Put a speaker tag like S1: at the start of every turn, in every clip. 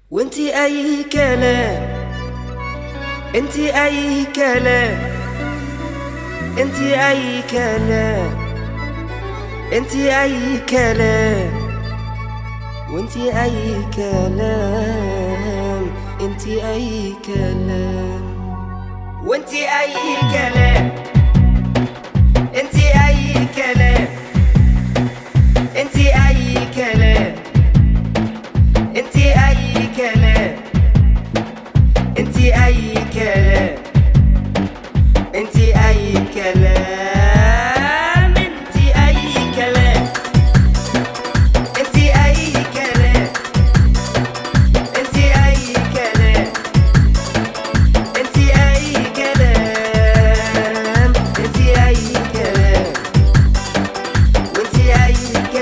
S1: وانتي اي كلام، انتي اي كلام، انتي اي كلام، انتي اي كلام، وانتي اي كلام، انتي اي كلام، وانتي اي كلام، انتي اي كلام، انتي اي كلام، انتي اي كلام، انتي اي كلام، انتي اي كلام، انتي اي كلام، انتي اي كلام، انتي اي كلام، انتي اي كلام، انتي اي كلام، وانتي اي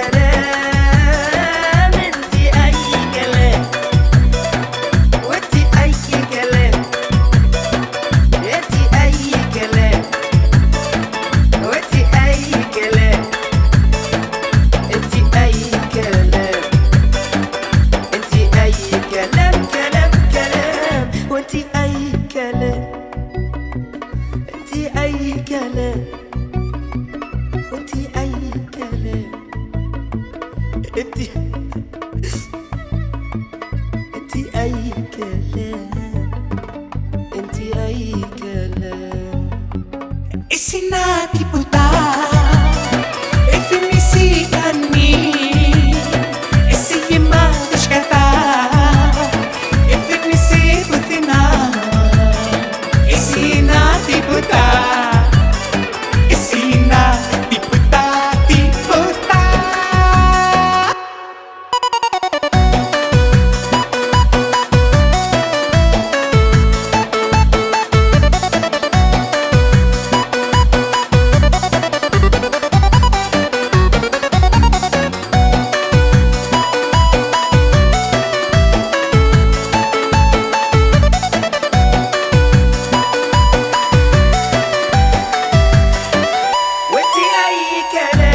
S1: كلام، انتي اي كلام، وانتي اي كلام، انتي اي كلام، وانتي اي كلام، انتي اي كلام، انتي اي كلام، كلام كلام، وانتي اي كلام، انتي اي كلام، وانتي اي كلام، انتي انتي اي كلام، انتي اي كلام.
S2: Isinati puta Efemisitanmi Esiyema tashkata Efemisi putina Isinati puta Isinati puta Puta
S1: وانتي اي كلام،